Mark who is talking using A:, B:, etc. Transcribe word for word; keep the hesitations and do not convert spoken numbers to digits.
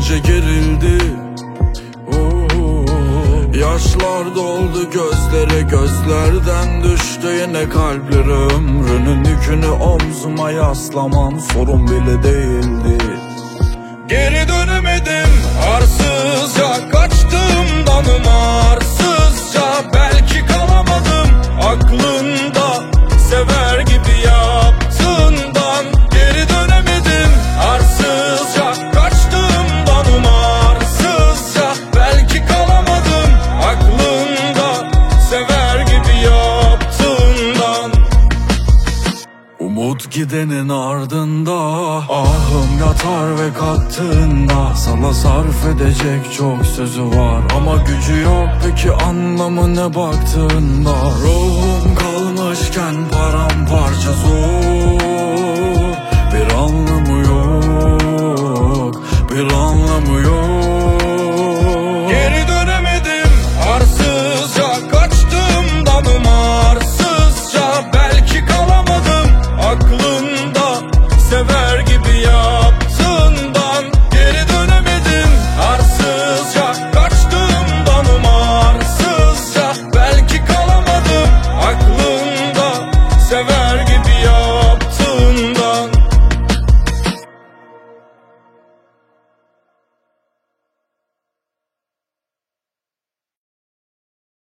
A: görünce gerildi. Yaşlar doldu gözlere, gözlerden düştü yine kalpleri. Ömrünün yükünü omzuma yaslamam sorun bile değildi. Geri dönemedim arsızca, kaçtığımdan umarsızca. Belki kalamadım aklında, sever gibi yaptığından. Geri dönemedim arsızca, kaçtığımdan umarsızca. Belki kalamadım aklında, sever gibi yaptığından. Umut gidenin ardında, ahım yatar ve kalktığında. Sana sarf edecek çok sözü var ama gücü yok, peki anlamı ne baktığında? Ruhum kalmışken paramparça zor, bir anlamı yok, bir anlamı yok.